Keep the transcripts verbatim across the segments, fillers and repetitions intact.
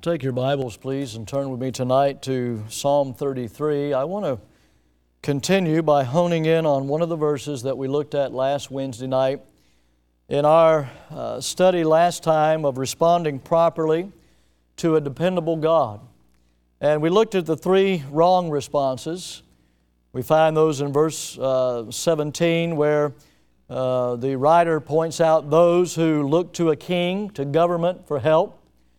Take your Bibles, please, and turn with me tonight to Psalm thirty-three. I want to continue by honing in on one of the verses that we looked at last Wednesday night. In our uh, study last time of responding properly to a dependable God. And we looked at the three wrong responses. We find those in verse uh, seventeen, where uh, the writer points out those who look to a king, to government for help.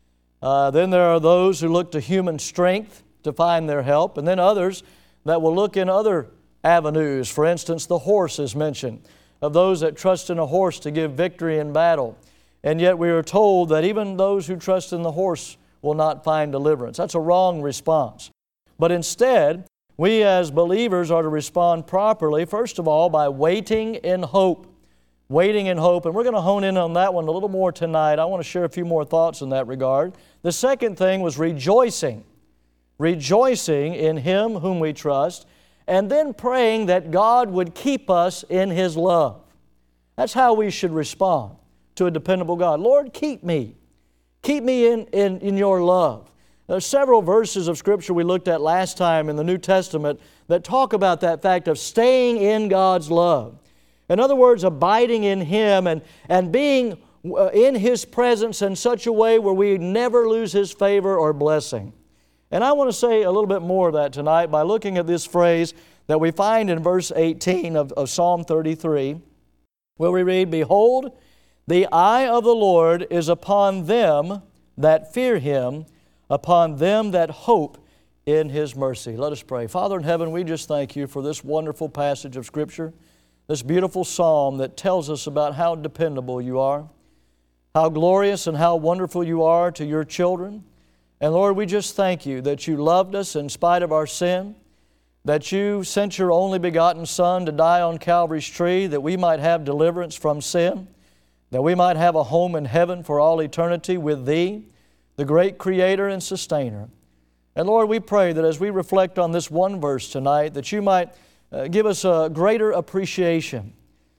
Uh, then there are those who look to human strength to find their help, and then others that will look in other avenues. For instance, the horse is mentioned, of those that trust in a horse to give victory in battle. And yet we are told that even those who trust in the horse will not find deliverance. That's a wrong response. But instead, we as believers are to respond properly, first of all, by waiting in hope. Waiting in hope, and we're going to hone in on that one a little more tonight. I want to share a few more thoughts in that regard. The second thing was rejoicing. Rejoicing in Him whom we trust, and then praying that God would keep us in His love. That's how we should respond to a dependable God. Lord, keep me. Keep me in, in, in Your love. There are several verses of Scripture we looked at last time in the New Testament that talk about that fact of staying in God's love. In other words, abiding in Him and, and being in His presence in such a way where we never lose His favor or blessing. And I want to say a little bit more of that tonight by looking at this phrase that we find in verse eighteen of, of Psalm thirty-three, where we read, "Behold, the eye of the Lord is upon them that fear Him, upon them that hope in His mercy." Let us pray. Father in heaven, we just thank You for this wonderful passage of Scripture, this beautiful psalm that tells us about how dependable You are, how glorious and how wonderful You are to Your children. And Lord, we just thank You that You loved us in spite of our sin, that You sent Your only begotten Son to die on Calvary's tree, that we might have deliverance from sin, that we might have a home in heaven for all eternity with Thee, the great Creator and Sustainer. And Lord, we pray that as we reflect on this one verse tonight, that You might Uh, give us a greater appreciation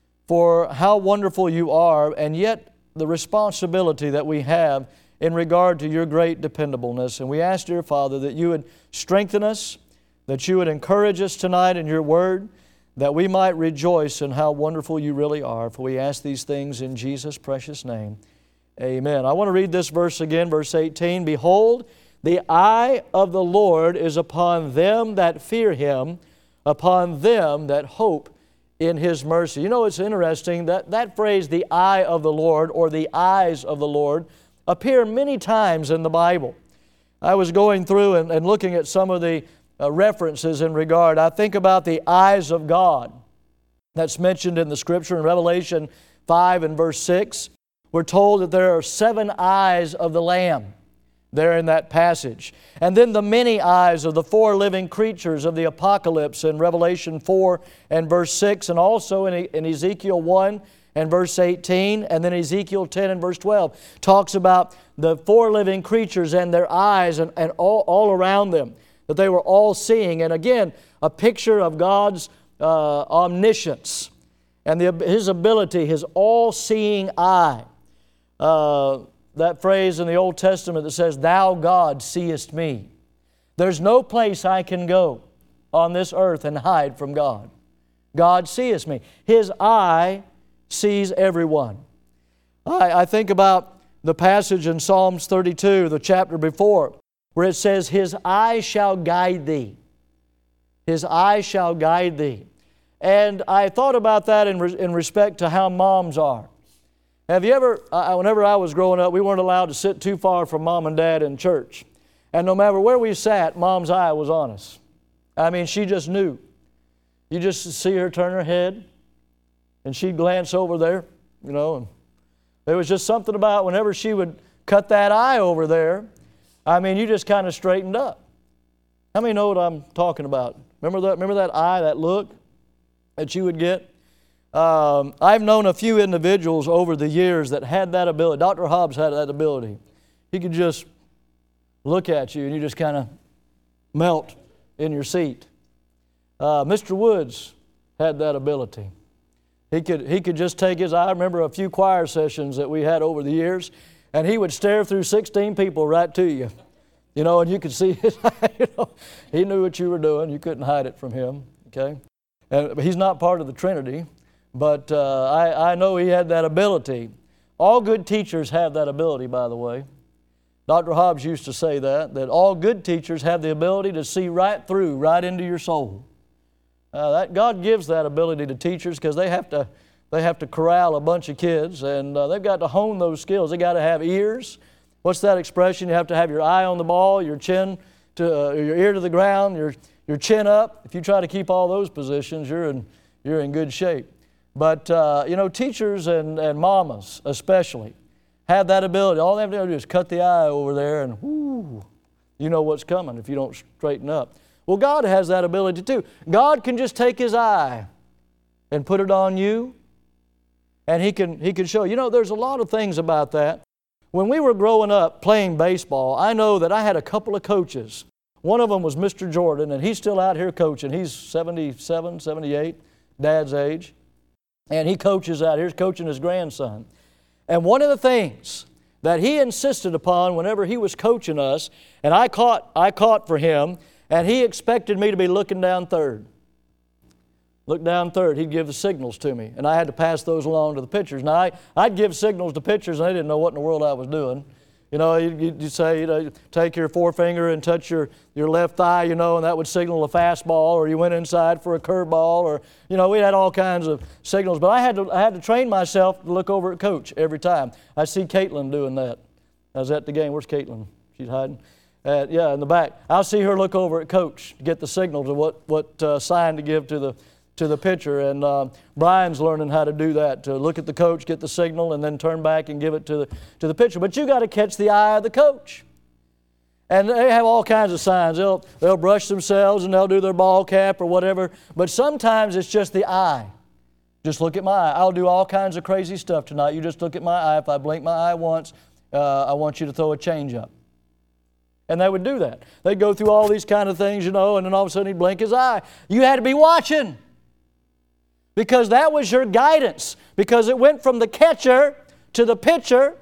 for how wonderful You are, and yet the responsibility that we have in regard to Your great dependableness. And we ask, dear Father, that You would strengthen us, that You would encourage us tonight in Your Word, that we might rejoice in how wonderful You really are. For we ask these things in Jesus' precious name. Amen. I want to read this verse again, verse eighteen. "Behold, the eye of the Lord is upon them that fear Him, upon them that hope in His mercy." You know, it's interesting that that phrase, the eye of the Lord, or the eyes of the Lord, appear many times in the Bible. I was going through and, and looking at some of the uh, references in regard. I think about the eyes of God that's mentioned in the Scripture in Revelation five and verse six. We're told that there are seven eyes of the Lamb there in that passage. And then the many eyes of the four living creatures of the Apocalypse in Revelation four and verse six, and also in, in Ezekiel one and verse eighteen, and then Ezekiel ten and verse twelve talks about the four living creatures and their eyes and, and all, all around them, that they were all seeing. And again, a picture of God's uh, omniscience and the, His ability, His all-seeing eye. Uh, That phrase in the Old Testament that says, "Thou, God, seest me." There's no place I can go on this earth and hide from God. God seest me. His eye sees everyone. I, I think about the passage in Psalms thirty-two, the chapter before, where it says, "His eye shall guide thee." His eye shall guide thee. And I thought about that in, re- in respect to how moms are. Have you ever, uh, whenever I was growing up, we weren't allowed to sit too far from Mom and Dad in church. And no matter where we sat, Mom's eye was on us. I mean, she just knew. You just see her turn her head, and she'd glance over there, you know, and there was just something about whenever she would cut that eye over there, I mean, you just kind of straightened up. How many know what I'm talking about? Remember that, remember that eye, that look that you would get? Um, I've known a few individuals over the years that had that ability. Doctor Hobbs had that ability. He could just look at you and you just kind of melt in your seat. Uh, Mister Woods had that ability. He could, he could just take his eye. I remember a few choir sessions that we had over the years, and he would stare through sixteen people right to you. You know, and you could see his eye. You know, he knew what you were doing. You couldn't hide it from him. Okay, and he's not part of the Trinity, but uh, I, I know he had that ability. All good teachers have that ability, by the way. Doctor Hobbs used to say that, that all good teachers have the ability to see right through, right into your soul. Uh, that God gives that ability to teachers because they have to they have to corral a bunch of kids, and uh, they've got to hone those skills. They got to have ears. What's that expression? You have to have your eye on the ball, your chin to uh, your ear to the ground, your your chin up. If you try to keep all those positions, you're in you're in good shape. But uh, you know, teachers and and mamas especially have that ability. All they have to do is cut the eye over there, and whoo, you know what's coming if you don't straighten up. Well, God has that ability too. God can just take His eye and put it on you, and He can He can show. You know, there's a lot of things about that. When we were growing up playing baseball, I know that I had a couple of coaches. One of them was Mister Jordan, and he's still out here coaching. He's seventy-seven, seventy-eight, Dad's age, and he coaches out here. He's coaching his grandson. And one of the things that he insisted upon whenever he was coaching us, and I caught, I caught for him, and he expected me to be looking down third. Look down third. He'd give the signals to me, and I had to pass those along to the pitchers. Now, I, I'd give signals to pitchers, and they didn't know what in the world I was doing. You know, you'd, you'd say, you know, take your forefinger and touch your, your left thigh, you know, and that would signal a fastball, or you went inside for a curveball, or, you know, we had all kinds of signals. But I had to, I had to train myself to look over at Coach every time. I see Caitlin doing that. I was at the game. Where's Caitlin? She's hiding. Uh, yeah, in the back. I'll see her look over at Coach to get the signal to what, what uh, sign to give to the to the pitcher, and uh, Brian's learning how to do that, to look at the coach, get the signal, and then turn back and give it to the, to the pitcher. But you got to catch the eye of the coach. And they have all kinds of signs. They'll, they'll brush themselves and they'll do their ball cap or whatever, but sometimes it's just the eye. Just look at my eye. I'll do all kinds of crazy stuff tonight. You just look at my eye. If I blink my eye once, uh, I want you to throw a changeup. And they would do that. They'd go through all these kind of things, you know, and then all of a sudden he'd blink his eye. You had to be watching, because that was your guidance, because it went from the catcher to the pitcher,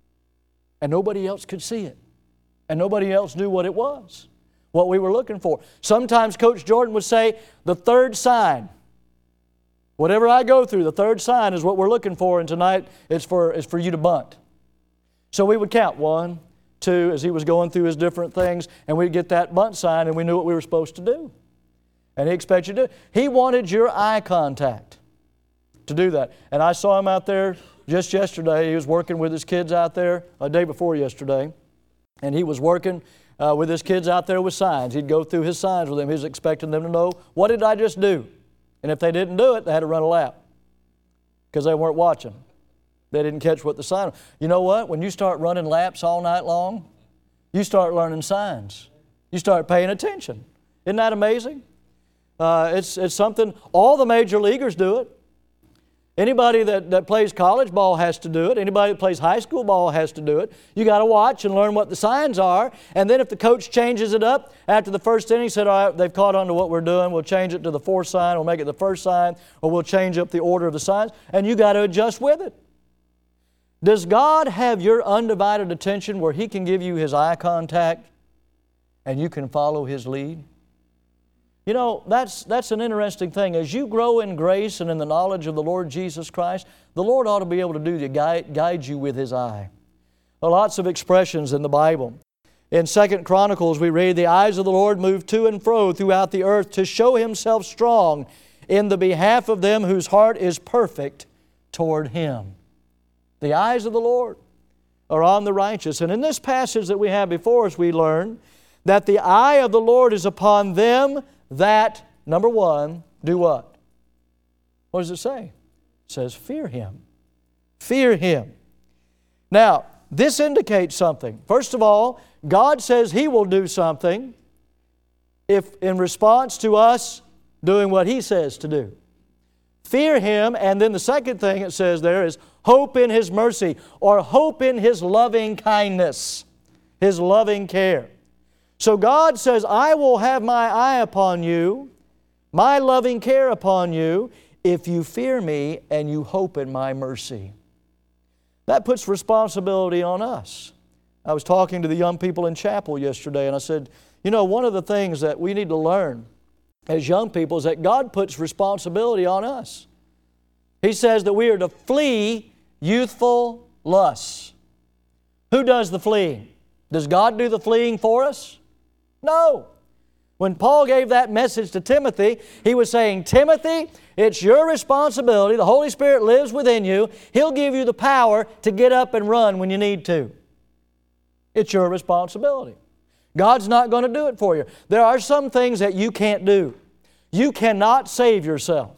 and nobody else could see it, and nobody else knew what it was, what we were looking for. Sometimes Coach Jordan would say, the third sign. Whatever I go through, the third sign is what we're looking for, and tonight it's for, it's for you to bunt. So we would count one, two, as he was going through his different things, and we'd get that bunt sign, and we knew what we were supposed to do. And he expects you to do. He wanted your eye contact to do that. And I saw him out there just yesterday. He was working with his kids out there, a day before yesterday. And he was working uh, with his kids out there with signs. He'd go through his signs with them. He was expecting them to know, what did I just do? And if they didn't do it, they had to run a lap, because they weren't watching. They didn't catch what the sign was. You know what? When you start running laps all night long, you start learning signs. You start paying attention. Isn't that amazing? Uh, it's, it's something, all the major leaguers do it. Anybody that, that plays college ball has to do it. Anybody that plays high school ball has to do it. You got to watch and learn what the signs are. And then if the coach changes it up after the first inning, said, all right, they've caught on to what we're doing, we'll change it to the fourth sign, we'll make it the first sign, or we'll change up the order of the signs, and you got to adjust with it. Does God have your undivided attention where He can give you His eye contact and you can follow His lead? You know, that's, that's an interesting thing. As you grow in grace and in the knowledge of the Lord Jesus Christ, the Lord ought to be able to do to guide, guide you with His eye. There are lots of expressions in the Bible. In Second Chronicles, we read, the eyes of the Lord move to and fro throughout the earth to show Himself strong in the behalf of them whose heart is perfect toward Him. The eyes of the Lord are on the righteous. And in this passage that we have before us, we learn that the eye of the Lord is upon them that, number one, do what? What does it say? It says, fear Him. Fear Him. Now, this indicates something. First of all, God says He will do something if in response to us doing what He says to do. Fear Him, and then the second thing it says there is hope in His mercy, or hope in His loving kindness, His loving care. So God says, I will have my eye upon you, my loving care upon you, if you fear Me and you hope in My mercy. That puts responsibility on us. I was talking to the young people in chapel yesterday, and I said, you know, one of the things that we need to learn as young people is that God puts responsibility on us. He says that we are to flee youthful lusts. Who does the fleeing? Does God do the fleeing for us? No. When Paul gave that message to Timothy, he was saying, Timothy, it's your responsibility. The Holy Spirit lives within you. He'll give you the power to get up and run when you need to. It's your responsibility. God's not going to do it for you. There are some things that you can't do. You cannot save yourself.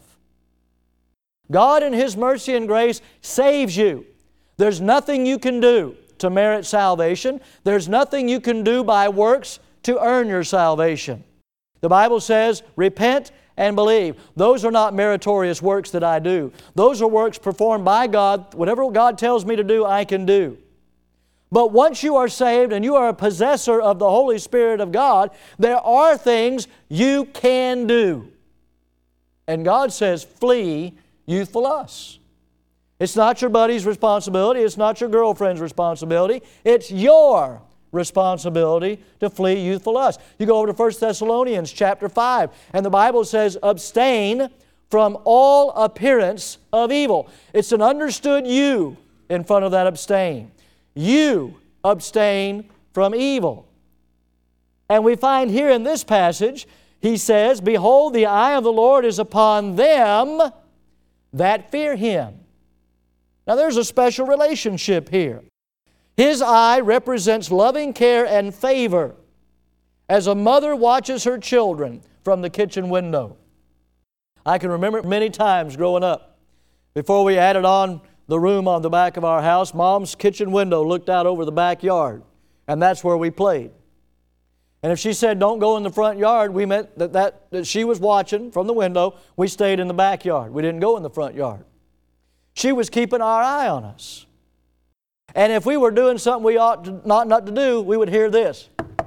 God in His mercy and grace saves you. There's nothing you can do to merit salvation. There's nothing you can do by works to earn your salvation. The Bible says, repent and believe. Those are not meritorious works that I do. Those are works performed by God. Whatever God tells me to do, I can do. But once you are saved and you are a possessor of the Holy Spirit of God, there are things you can do. And God says, flee youthful lusts. It's not your buddy's responsibility. It's not your girlfriend's responsibility. It's your responsibility to flee youthful lust. You go over to First Thessalonians chapter five, and the Bible says, abstain from all appearance of evil. It's an understood you in front of that abstain. You abstain from evil. And we find here in this passage, he says, behold, the eye of the Lord is upon them that fear Him. Now there's a special relationship here. His eye represents loving care and favor as a mother watches her children from the kitchen window. I can remember many times growing up, before we added on the room on the back of our house, Mom's kitchen window looked out over the backyard, and that's where we played. And if she said, don't go in the front yard, we meant that, that, that she was watching from the window. We stayed in the backyard. We didn't go in the front yard. She was keeping our eye on us. And if we were doing something we ought to, not, not to do, we would hear this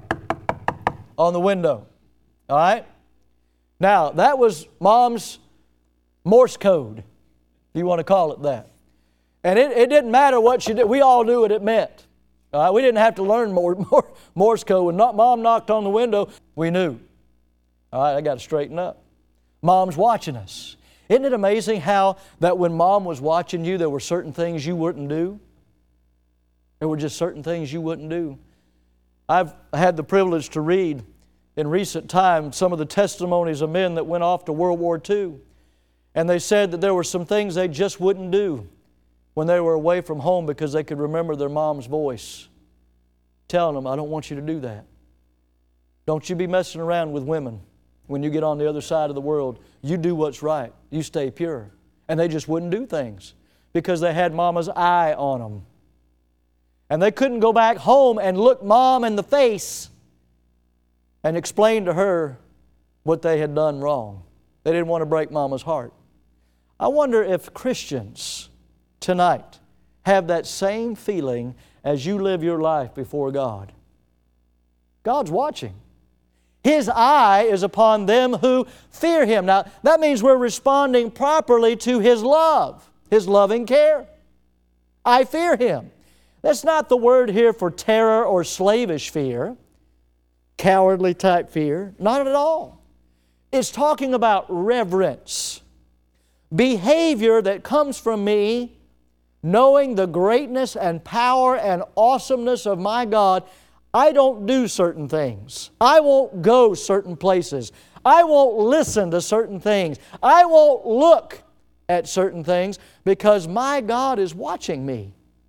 on the window. All right? Now, that was Mom's Morse code, if you want to call it that. And it, it didn't matter what she did. We all knew what it meant. All right? We didn't have to learn more, more Morse code. When not, Mom knocked on the window, we knew. All right, I got to straighten up. Mom's watching us. Isn't it amazing how that when Mom was watching you, there were certain things you wouldn't do? There were just certain things you wouldn't do. I've had the privilege to read in recent times some of the testimonies of men that went off to World War Two. And they said that there were some things they just wouldn't do when they were away from home because they could remember their mom's voice telling them, I don't want you to do that. Don't you be messing around with women when you get on the other side of the world. You do what's right. You stay pure. And they just wouldn't do things because they had Mama's eye on them. And they couldn't go back home and look Mom in the face and explain to her what they had done wrong. They didn't want to break Mama's heart. I wonder if Christians tonight have that same feeling as you live your life before God. God's watching. His eye is upon them who fear Him. Now, that means we're responding properly to His love, His loving care. I fear Him. That's not the word here for terror or slavish fear, cowardly type fear. Not at all. It's talking about reverence. Behavior that comes from me, knowing the greatness and power and awesomeness of my God. I don't do certain things. I won't go certain places. I won't listen to certain things. I won't look at certain things because my God is watching me.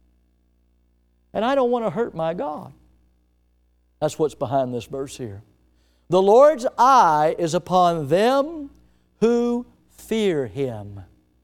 And I don't want to hurt my God. That's what's behind this verse here. The Lord's eye is upon them who fear Him.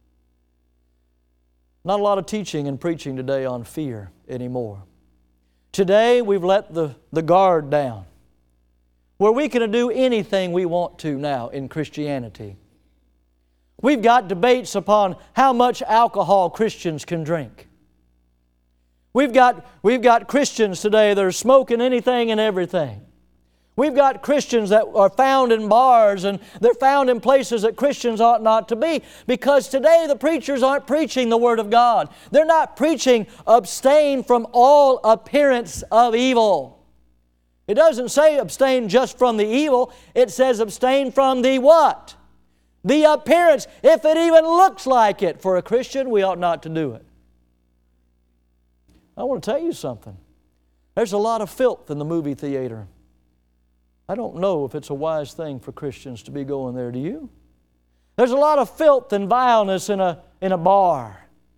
Not a lot of teaching and preaching today on fear anymore. Today we've let the, the guard down, where we can do anything we want to now in Christianity. We've got debates upon how much alcohol Christians can drink. We've got, we've got Christians today that are smoking anything and everything. We've got Christians that are found in bars, and they're found in places that Christians ought not to be, because today the preachers aren't preaching the Word of God. They're not preaching abstain from all appearance of evil. It doesn't say abstain just from the evil. It says abstain from the what? The appearance. If it even looks like it. For a Christian, we ought not to do it. I want to tell you something. There's a lot of filth in the movie theater. I don't know if it's a wise thing for Christians to be going there, do you? There's a lot of filth and vileness in a, in a bar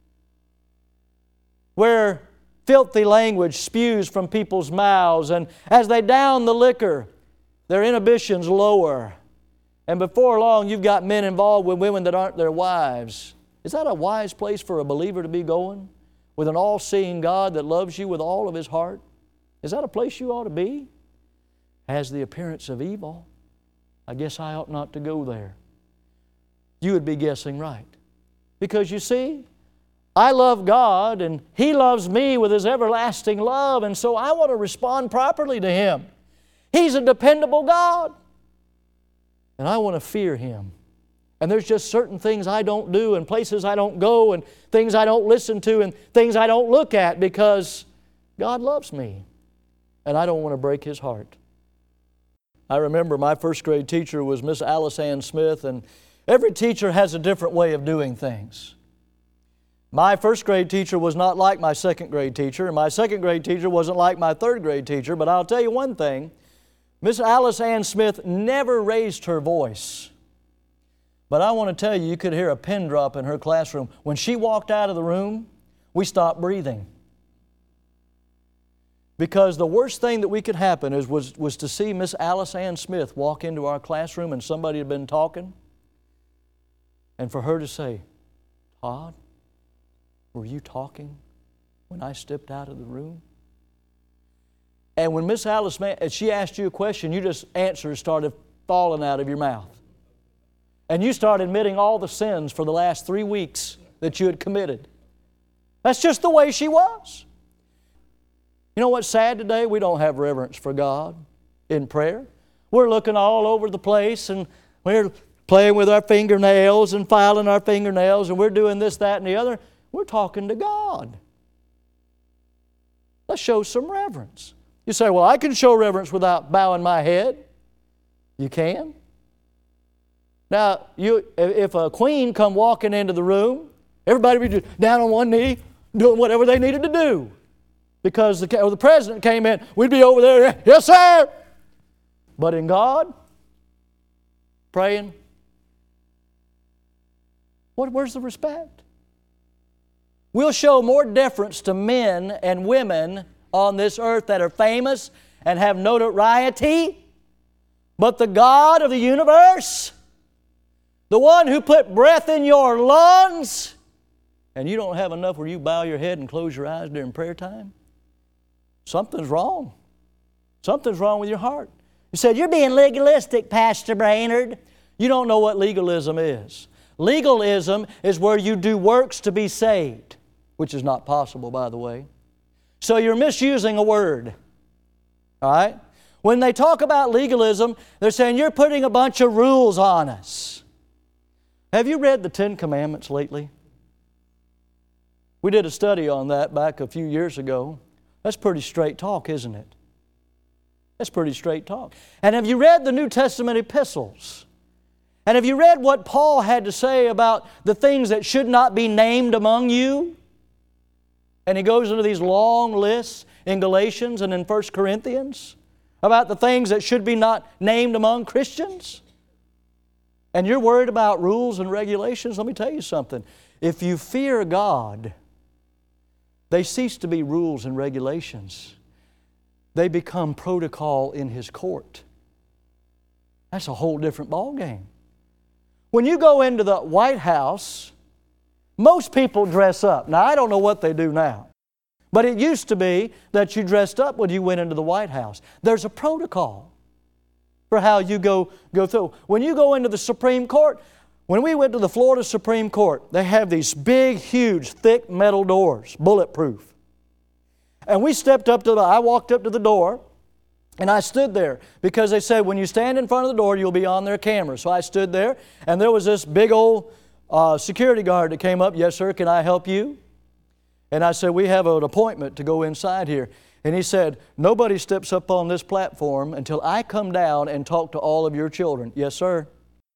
where filthy language spews from people's mouths, and as they down the liquor, their inhibitions lower. And before long, you've got men involved with women that aren't their wives. Is that a wise place for a believer to be going? With an all-seeing God that loves you with all of His heart? Is that a place you ought to be? Has the appearance of evil. I guess I ought not to go there. You would be guessing right. Because you see, I love God and He loves me with His everlasting love, and so I want to respond properly to Him. He's a dependable God. And I want to fear Him. And there's just certain things I don't do, and places I don't go, and things I don't listen to, and things I don't look at, because God loves me. And I don't want to break His heart. I remember my first grade teacher was Miss Alice Ann Smith, and every teacher has a different way of doing things. My first grade teacher was not like my second grade teacher, and my second grade teacher wasn't like my third grade teacher, but I'll tell you one thing, Miss Alice Ann Smith never raised her voice. But I want to tell you, you could hear a pin drop in her classroom. When she walked out of the room, we stopped breathing. Because the worst thing that we could happen is, was, was to see Miss Alice Ann Smith walk into our classroom and somebody had been talking, and for her to say, "Todd, were you talking when I stepped out of the room?" And when Miss Alice, she asked you a question, you just answers started falling out of your mouth. And you started admitting all the sins for the last three weeks that you had committed. That's just the way she was. You know what's sad today? We don't have reverence for God in prayer. We're looking all over the place, and we're playing with our fingernails and filing our fingernails, and we're doing this, that, and the other. We're talking to God. Let's show some reverence. You say, "Well, I can show reverence without bowing my head." You can. Now, you, if a queen come walking into the room, everybody would be down on one knee, doing whatever they needed to do. Because the, or the president came in, we'd be over there, "Yes, sir." But in God, praying, what, where's the respect? We'll show more deference to men and women on this earth that are famous and have notoriety, but the God of the universe, the one who put breath in your lungs, and you don't have enough where you bow your head and close your eyes during prayer time? Something's wrong. Something's wrong with your heart. You said, "You're being legalistic, Pastor Brainerd." You don't know what legalism is. Legalism is where you do works to be saved, which is not possible, by the way. So you're misusing a word. All right? When they talk about legalism, they're saying you're putting a bunch of rules on us. Have you read the Ten Commandments lately? We did a study on that back a few years ago. That's pretty straight talk, isn't it? That's pretty straight talk. And have you read the New Testament epistles? And have you read what Paul had to say about the things that should not be named among you? And he goes into these long lists in Galatians and in First Corinthians about the things that should be not named among Christians. And you're worried about rules and regulations? Let me tell you something. If you fear God, they cease to be rules and regulations. They become protocol in His court. That's a whole different ballgame. When you go into the White House, most people dress up. Now, I don't know what they do now. But it used to be that you dressed up when you went into the White House. There's a protocol for how you go, go through. When you go into the Supreme Court, when we went to the Florida Supreme Court, they have these big, huge, thick metal doors, bulletproof. And we stepped up to the, I walked up to the door, And I stood there because they said, when you stand in front of the door, you'll be on their camera. So I stood there, and there was this big old uh, security guard that came up. Yes, sir, can I help you? And I said, we have an appointment to go inside here. And he said, nobody steps up on this platform until I come down and talk to all of your children. Yes, sir.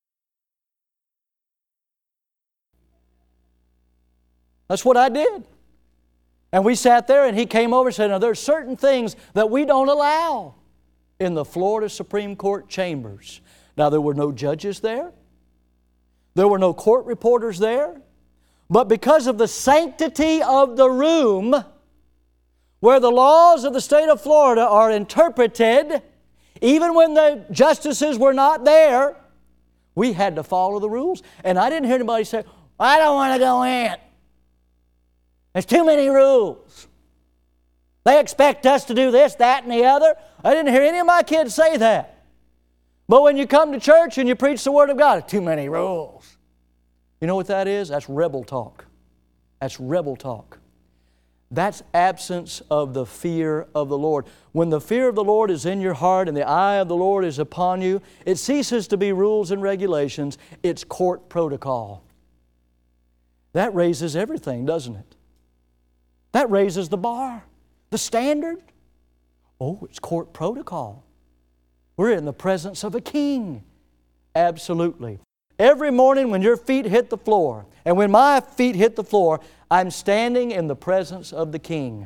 That's what I did. And we sat there, and he came over and said, now there's certain things that we don't allow in the Florida Supreme Court chambers. Now there were no judges there. There were no court reporters there. But because of the sanctity of the room, where the laws of the state of Florida are interpreted, even when the justices were not there, we had to follow the rules. And I didn't hear anybody say, I don't want to go in. There's too many rules. They expect us to do this, that, and the other. I didn't hear any of my kids say that. But when you come to church and you preach the Word of God, too many rules. You know what that is? That's rebel talk. That's rebel talk. That's absence of the fear of the Lord. When the fear of the Lord is in your heart and the eye of the Lord is upon you, it ceases to be rules and regulations. It's court protocol. That raises everything, doesn't it? That raises the bar, the standard. Oh, it's court protocol. We're in the presence of a king. Absolutely. Every morning when your feet hit the floor, and when my feet hit the floor, I'm standing in the presence of the king.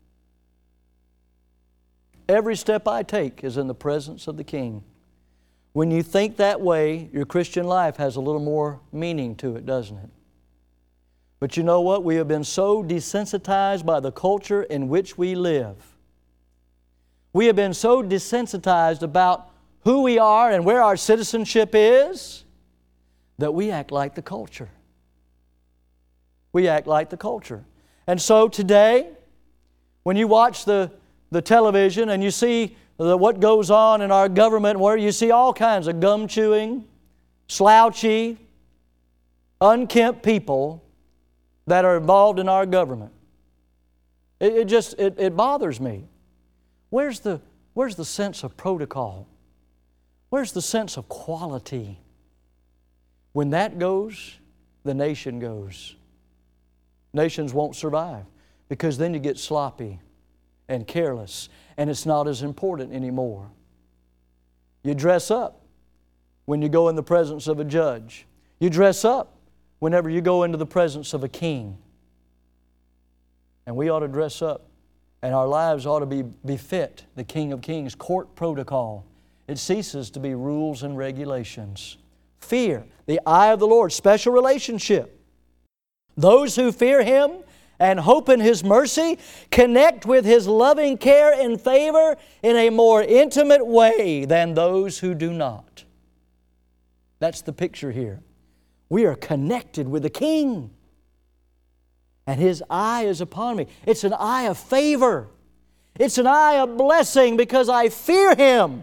Every step I take is in the presence of the king. When you think that way, your Christian life has a little more meaning to it, doesn't it? But you know what? We have been so desensitized by the culture in which we live. We have been so desensitized about who we are and where our citizenship is that we act like the culture. We act like the culture. And so today, when you watch the, the television and you see the, what goes on in our government, where you see all kinds of gum chewing, slouchy, unkempt people that are involved in our government. It, it just, it, it bothers me. Where's the, where's the sense of protocol? Where's the sense of quality? When that goes, the nation goes. Nations won't survive because then you get sloppy and careless and it's not as important anymore. You dress up when you go in the presence of a judge. You dress up whenever you go into the presence of a king. And we ought to dress up, and our lives ought to be befit the King of Kings. Court protocol. It ceases to be rules and regulations. Fear, the eye of the Lord, special relationship. Those who fear Him and hope in His mercy connect with His loving care and favor in a more intimate way than those who do not. That's the picture here. We are connected with the King. And His eye is upon me. It's an eye of favor. It's an eye of blessing because I fear Him.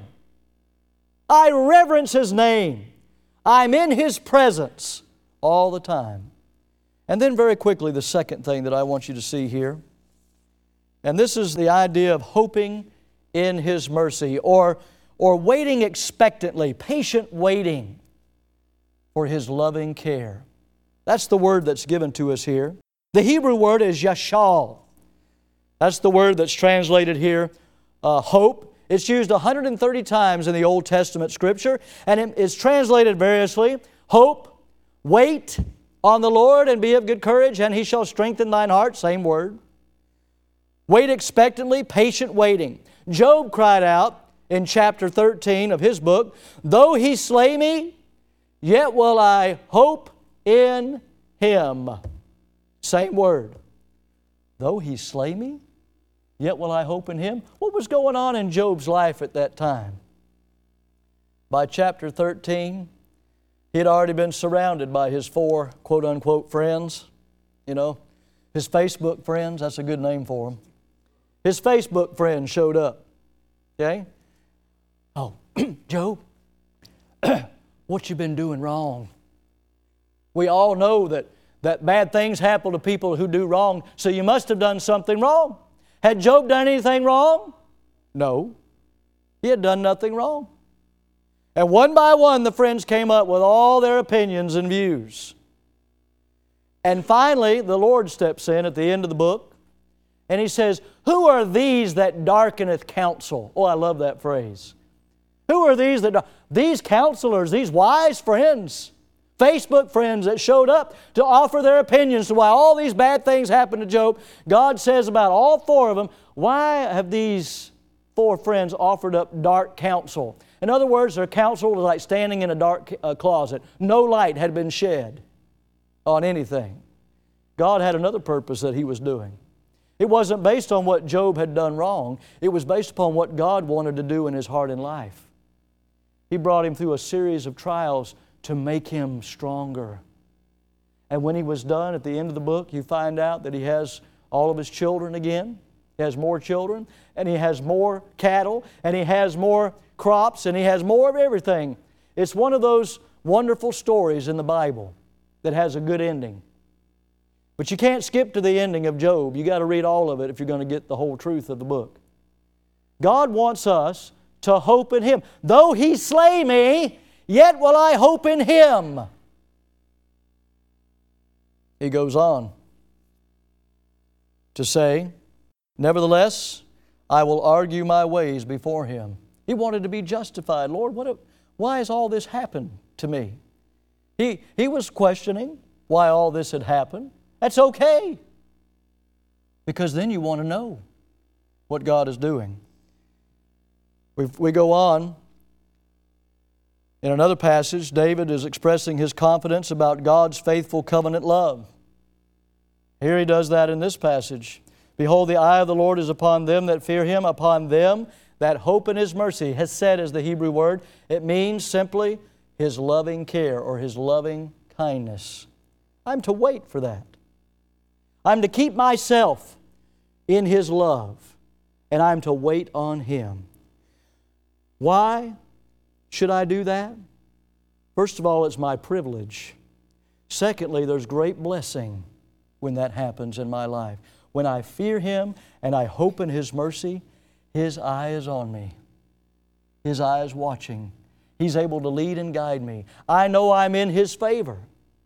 I reverence His name. I'm in His presence all the time. And then very quickly, the second thing that I want you to see here. And this is the idea of hoping in His mercy, or, or waiting expectantly, patient waiting for His loving care. That's the word that's given to us here. The Hebrew word is yashal. That's the word that's translated here, uh, hope. It's used one hundred thirty times in the Old Testament Scripture, and it is translated variously. Hope, wait on the Lord and be of good courage, and He shall strengthen thine heart. Same word. Wait expectantly, patient waiting. Job cried out in chapter thirteen of his book, though He slay me, yet will I hope in Him. Same word. Though He slay me, yet will I hope in Him. What was going on in Job's life at that time? By chapter thirteen, he had already been surrounded by his four quote-unquote friends. You know, his Facebook friends, that's a good name for them. His Facebook friends showed up. Okay? Oh, Job, what you been doing wrong? We all know that, that bad things happen to people who do wrong, so you must have done something wrong. Had Job done anything wrong? No. He had done nothing wrong. And one by one, the friends came up with all their opinions and views. And finally, the Lord steps in at the end of the book, and He says, "Who are these that darkeneth counsel?" Oh, I love that phrase. Who are these that... These counselors, these wise friends, Facebook friends that showed up to offer their opinions to why all these bad things happened to Job. God says about all four of them, why have these four friends offered up dark counsel? In other words, their counsel was like standing in a dark uh, closet. No light had been shed on anything. God had another purpose that He was doing. It wasn't based on what Job had done wrong. It was based upon what God wanted to do in his heart and life. He brought him through a series of trials to make him stronger. And when he was done, at the end of the book, you find out that he has all of his children again. He has more children, and he has more cattle, and he has more crops, and he has more of everything. It's one of those wonderful stories in the Bible that has a good ending. But you can't skip to the ending of Job. You've got to read all of it if you're going to get the whole truth of the book. God wants us to hope in Him. Though He slay me, yet will I hope in Him. He goes on to say, nevertheless, I will argue my ways before Him. He wanted to be justified. Lord, what? A, why has all this happened to me? He, he was questioning why all this had happened. That's okay. Because then you want to know what God is doing. We, we go on. In another passage, David is expressing his confidence about God's faithful covenant love. Here he does that in this passage. Behold, the eye of the Lord is upon them that fear Him, upon them that hope in His mercy. Hesed is the Hebrew word. It means simply His loving care or His loving kindness. I'm to wait for that. I'm to keep myself in His love, and I'm to wait on Him. Why should I do that? First of all, it's my privilege. Secondly, there's great blessing when that happens in my life. When I fear Him and I hope in His mercy, His eye is on me. His eye is watching. He's able to lead and guide me. I know I'm in His favor.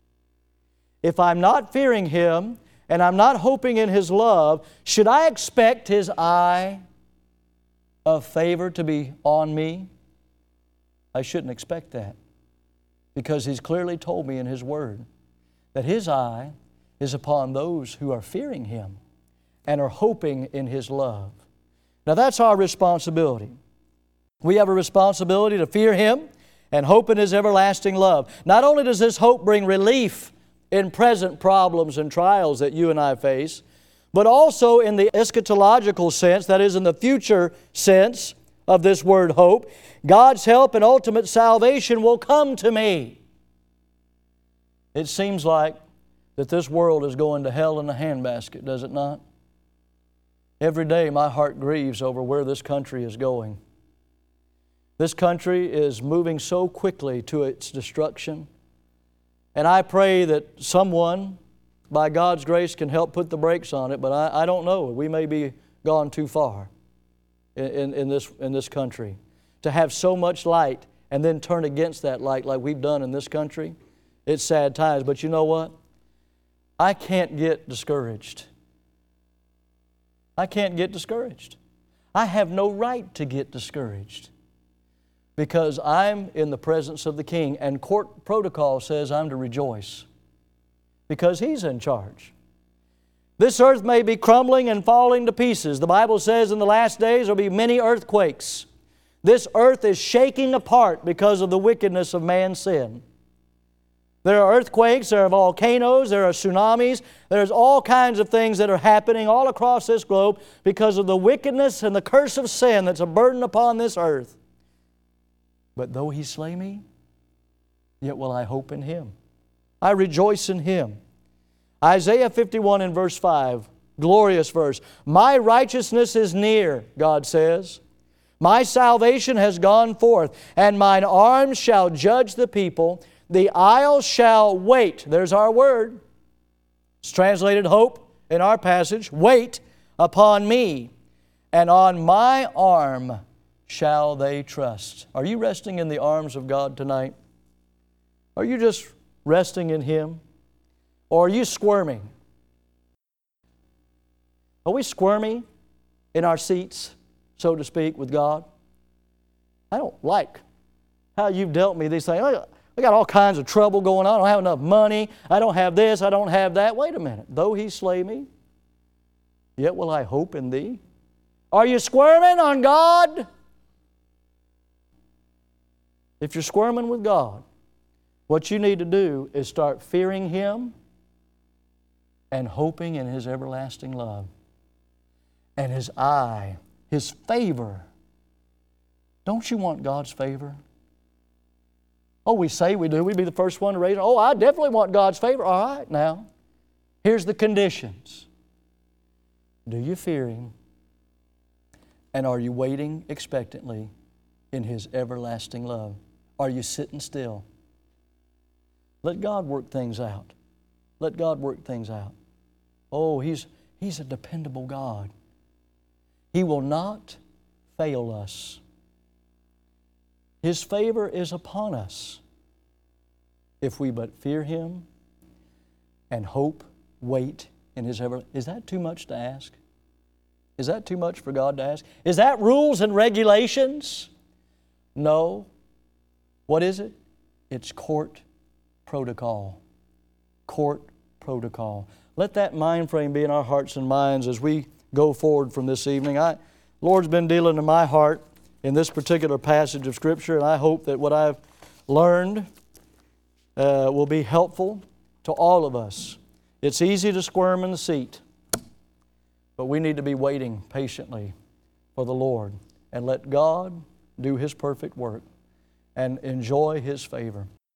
If I'm not fearing Him and I'm not hoping in His love, should I expect His eye of favor to be on me? I shouldn't expect that, because He's clearly told me in His Word that His eye is upon those who are fearing Him and are hoping in His love. Now that's our responsibility. We have a responsibility to fear Him and hope in His everlasting love. Not only does this hope bring relief in present problems and trials that you and I face, but also in the eschatological sense, that is in the future sense of this word hope, God's help and ultimate salvation will come to me. It seems like that this world is going to hell in a handbasket, does it not? Every day my heart grieves over where this country is going. This country is moving so quickly to its destruction. And I pray that someone, by God's grace, can help put the brakes on it, but I, I don't know. We may be gone too far in, in, in, this, in this country. To have so much light and then turn against that light like we've done in this country, it's sad times. But you know what? I can't get discouraged. I can't get discouraged. I have no right to get discouraged, because I'm in the presence of the King, and court protocol says I'm to rejoice because He's in charge. This earth may be crumbling and falling to pieces. The Bible says in the last days there will be many earthquakes. This earth is shaking apart because of the wickedness of man's sin. There are earthquakes, there are volcanoes, there are tsunamis, there's all kinds of things that are happening all across this globe because of the wickedness and the curse of sin that's a burden upon this earth. But though He slay me, yet will I hope in Him. I rejoice in Him. Isaiah fifty-one and verse five, glorious verse. My righteousness is near, God says. My salvation has gone forth, and mine arms shall judge the people. The isles shall wait. There's our word. It's translated hope in our passage. Wait upon me, and on my arm shall they trust. Are you resting in the arms of God tonight? Are you just resting in Him? Or are you squirming? Are we squirmy in our seats, so to speak, with God? I don't like how you've dealt me these things. I got all kinds of trouble going on. I don't have enough money. I don't have this. I don't have that. Wait a minute. Though He slay me, yet will I hope in Thee. Are you squirming on God? If you're squirming with God, what you need to do is start fearing Him and hoping in His everlasting love and His eye, His favor. Don't you want God's favor? Oh, we say we do. We'd be the first one to raise it. Oh, I definitely want God's favor. All right, now, here's the conditions. Do you fear Him? And are you waiting expectantly in His everlasting love? Are you sitting still? Let God work things out. Let God work things out. Oh, He's, He's a dependable God. He will not fail us. His favor is upon us if we but fear Him and hope, wait in His ever. Is that too much to ask? Is that too much for God to ask? Is that rules and regulations? No. What is it? It's court protocol. Court protocol. Let that mind frame be in our hearts and minds as we go forward from this evening. I, Lord's been dealing to my heart in this particular passage of Scripture, and I hope that what I've learned uh, will be helpful to all of us. It's easy to squirm in the seat, but we need to be waiting patiently for the Lord and let God do His perfect work and enjoy His favor.